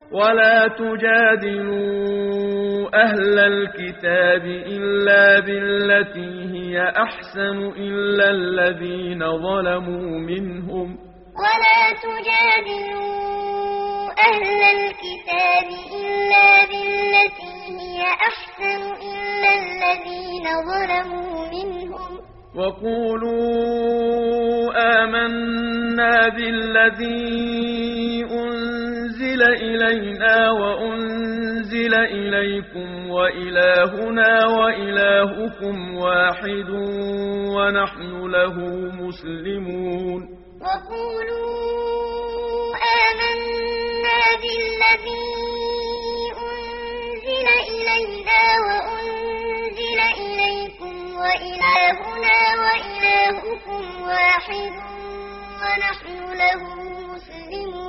ولا تجادلوا أهل الكتاب إلا بالتي هي أحسن إلا الذين ظلموا منهم ولا تجادلوا أهل الكتاب إلا بالتي هي أحسن إلا الذين ظلموا منهم وقولوا آمنا بالذي أنزل إلينا وأنزل إليكم وإلهنا وإلهكم واحد ونحن له مسلمون وقولوا آمنا بالذي أنزل إلينا وأنزل إليكم وإلهنا وإلهكم واحد ونحن له مسلمون